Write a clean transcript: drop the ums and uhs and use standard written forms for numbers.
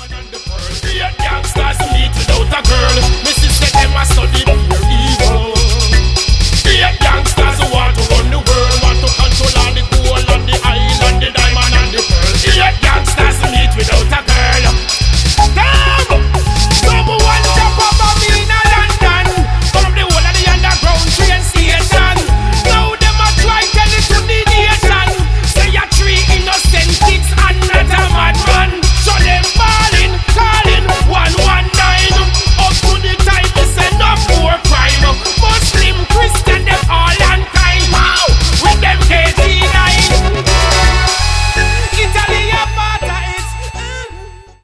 Great gangsters meet without a girl. Me sister them a study pure evil. Great gangsters who want to run the world, want to control all the gold and the island.